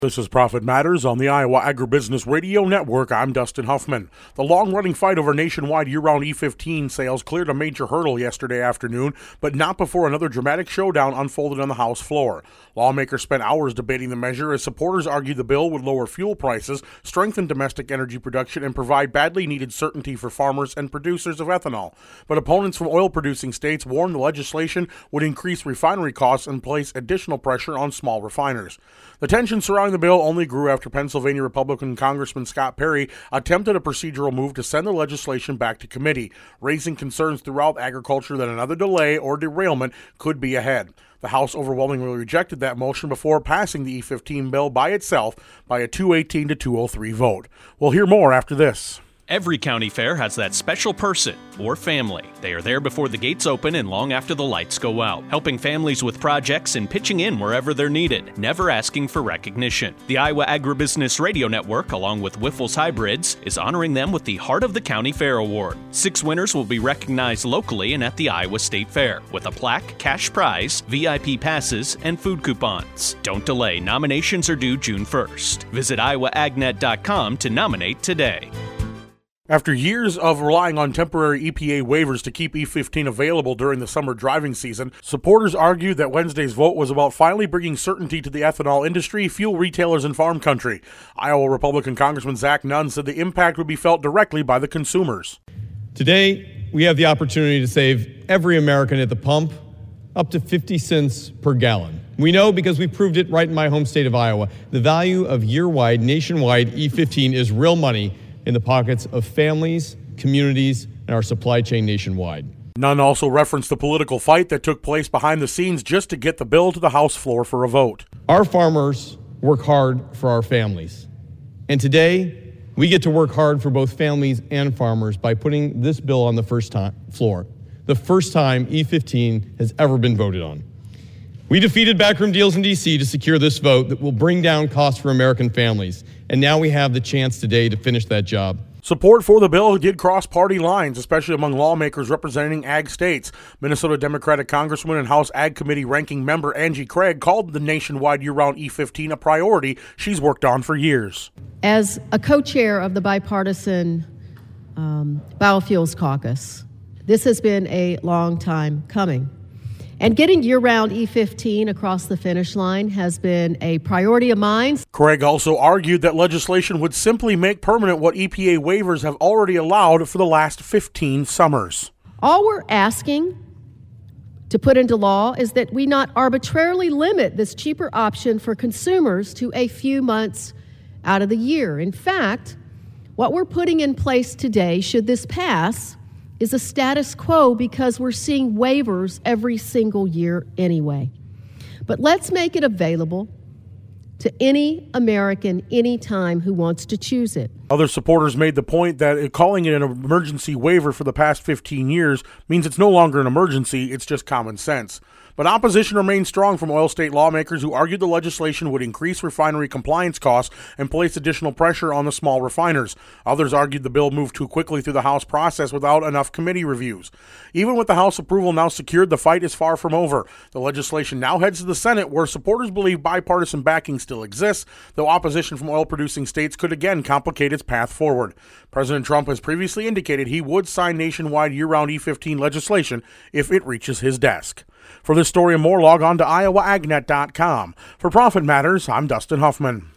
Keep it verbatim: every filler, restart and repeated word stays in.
This is Profit Matters on the Iowa Agribusiness Radio Network. I'm Dustin Huffman. The long-running fight over nationwide year-round E fifteen sales cleared a major hurdle yesterday afternoon, but not before another dramatic showdown unfolded on the House floor. Lawmakers spent hours debating the measure as supporters argued the bill would lower fuel prices, strengthen domestic energy production, and provide badly needed certainty for farmers and producers of ethanol. But opponents from oil-producing states warned the legislation would increase refinery costs and place additional pressure on small refiners. The tension surrounding the bill only grew after Pennsylvania Republican Congressman Scott Perry attempted a procedural move to send the legislation back to committee, raising concerns throughout agriculture that another delay or derailment could be ahead. The House overwhelmingly rejected that motion before passing the E fifteen bill by itself by a two eighteen to two oh three vote. We'll hear more after this. Every county fair has that special person or family. They are there before the gates open and long after the lights go out, helping families with projects and pitching in wherever they're needed, never asking for recognition. The Iowa Agribusiness Radio Network, along with Wyffels Hybrids, is honoring them with the Heart of the County Fair Award. Six winners will be recognized locally and at the Iowa State Fair, with a plaque, cash prize, V I P passes, and food coupons. Don't delay. Nominations are due June first. Visit iowa ag net dot com to nominate today. After years of relying on temporary E P A waivers to keep E fifteen available during the summer driving season, supporters argued that Wednesday's vote was about finally bringing certainty to the ethanol industry, fuel retailers, and farm country. Iowa Republican Congressman Zach Nunn said the impact would be felt directly by the consumers. Today, we have the opportunity to save every American at the pump up to fifty cents per gallon. We know because we proved it right in my home state of Iowa. The value of year-wide, nationwide E fifteen is real money in the pockets of families, communities, and our supply chain nationwide. Nunn also referenced the political fight that took place behind the scenes just to get the bill to the House floor for a vote. Our farmers work hard for our families. And today, we get to work hard for both families and farmers by putting this bill on the first time floor, the first time E fifteen has ever been voted on. We defeated backroom deals in D C to secure this vote that will bring down costs for American families. And now we have the chance today to finish that job. Support for the bill did cross party lines, especially among lawmakers representing ag states. Minnesota Democratic Congresswoman and House Ag Committee ranking member Angie Craig called the nationwide year-round E fifteen a priority she's worked on for years. As a co-chair of the bipartisan um, Biofuels Caucus, this has been a long time coming. And getting year-round E fifteen across the finish line has been a priority of mine. Craig also argued that legislation would simply make permanent what E P A waivers have already allowed for the last fifteen summers. All we're asking to put into law is that we not arbitrarily limit this cheaper option for consumers to a few months out of the year. In fact, what we're putting in place today, should this pass, is a status quo because we're seeing waivers every single year anyway. But let's make it available to any American anytime who wants to choose it. Other supporters made the point that calling it an emergency waiver for the past fifteen years means it's no longer an emergency, it's just common sense. But opposition remains strong from oil state lawmakers who argued the legislation would increase refinery compliance costs and place additional pressure on the small refiners. Others argued the bill moved too quickly through the House process without enough committee reviews. Even with the House approval now secured, the fight is far from over. The legislation now heads to the Senate, where supporters believe bipartisan backing still exists, though opposition from oil-producing states could again complicate its path forward. President Trump has previously indicated he would sign nationwide year-round E fifteen legislation if it reaches his desk. For this story and more, log on to iowa ag net dot com. For Profit Matters, I'm Dustin Huffman.